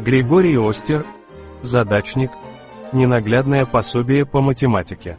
Григорий Остер. Задачник. Ненаглядное пособие по математике.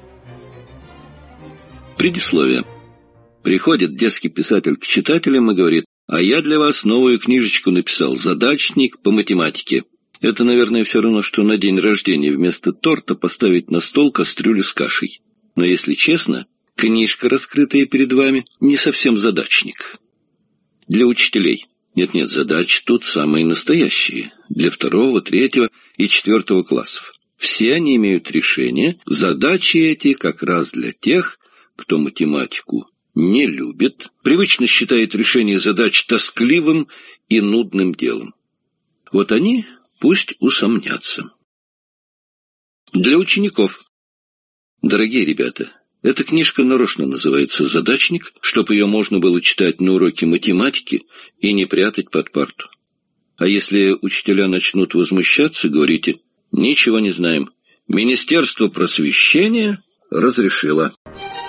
Предисловие. Приходит детский писатель к читателям и говорит: «А я для вас новую книжечку написал «Задачник по математике». Это, наверное, все равно, что на день рождения вместо торта поставить на стол кастрюлю с кашей. Но, если честно, книжка, раскрытая перед вами, не совсем задачник. Для учителей. Нет, задачи тут самые настоящие. Для 2, 3 и 4 классов. Все они имеют решение. Задачи эти как раз для тех, кто математику не любит, привычно считает решение задач тоскливым и нудным делом. Вот они пусть усомнятся. Для учеников. Дорогие ребята, эта книжка нарочно называется «Задачник», чтобы ее можно было читать на уроке математики и не прятать под парту. А если учителя начнут возмущаться, говорите: «Ничего не знаем. Министерство просвещения разрешило».